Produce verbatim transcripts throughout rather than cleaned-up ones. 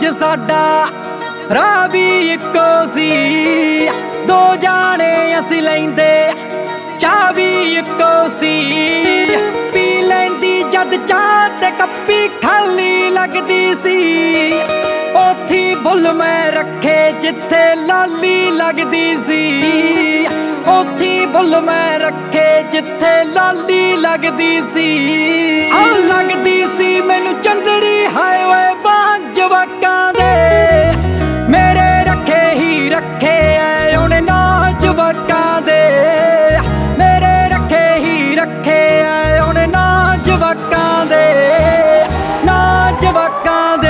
साडा राह भी इक्को सी, दो जाने असी लैंदे चाह भी इक्को सी। पी लैंदी जद चाह ते कप्पी खाली लगदी सी, ओथी बुल मैं रखे जिथे लाली लगदी सी। ओथी बुल मैं रखे जिथे लाली लगदी सी। आ लगदी सी मैनू चंदरी हाय वे बांझ जवाकां दे, मेरे रखे ही रखे ऐ उन्हें ना जवाकां दे। मेरे रखे ही रखे ऐ उन्हें ना जवाकां दे, ना जवाकां दे।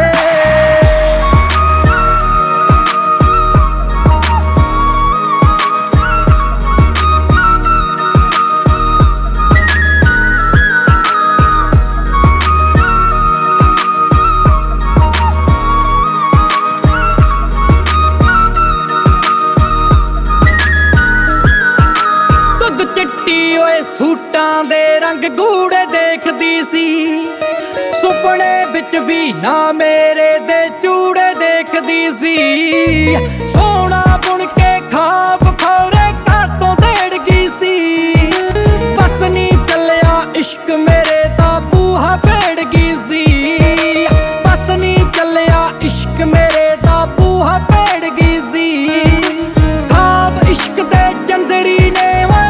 सूटां दे रंग गूड़े देखदी सी, सुपने बिच भी ना मेरे दे चूड़े देखदी सी। सोना बुन के खाब खौरे कातों देड़ गई सी, बस नी चलिया इश्क मेरे दा बूहा भेड़ गई सी। बस नी चलिया इश्क मेरे दा बूहा भेड़ गई सी। खाब इश्क दे चंदरी ने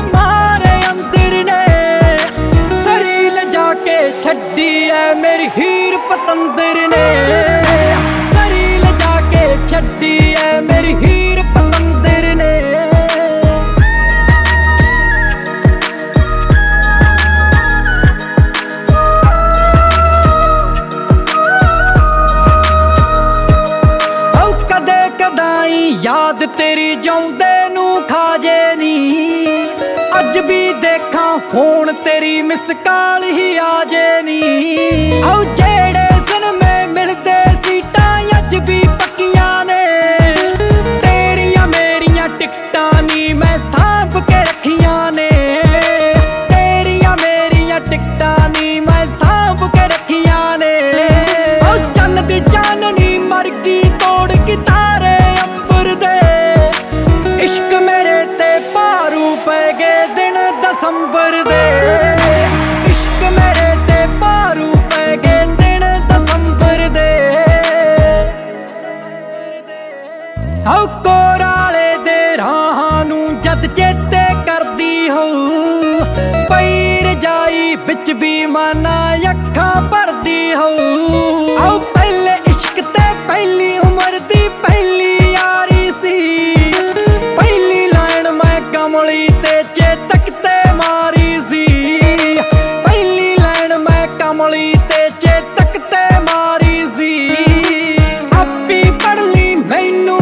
छड्डी है मेरी हीर पतंदर ने, सरील जाके छड्डी है मेरी हीर पतंदर ने। औ कदे कदाई याद तेरी जाउंदे नू खाजे नी, अज भी देखा फोन तेरी मिस कॉल ही आजे नी। औ जेड़े सन में मिलदे सीटां अज भी पक्कियां ने, तेरियां मेरियां टिकटां नी मैं सांभ के रखियां ने। तेरियां मेरियां टिकटां नी मैं सांभ के रखियां ने। औ चन्न दी चाननी मर गई तोड़ के तारे अंबर दे, इश्क मेरे ते भारू पै गए दिन दसंबर दे। इश्क मेरे ते भारू पै गए दिन दसंबर दे। औ कोराले दे राहां नू जद चेते करदी होऊं, पई रजाई बिच भी माना अखां भरदी होऊं। औ पहले इश्क ते पहली उमर दी पहली यारी सी, पहली लाइन मैं कमली ते चेतक ते मारी सी। पहली लाइन मैं कमली ते चेतक ते मारी सी। आपी पढ़ ली मैनू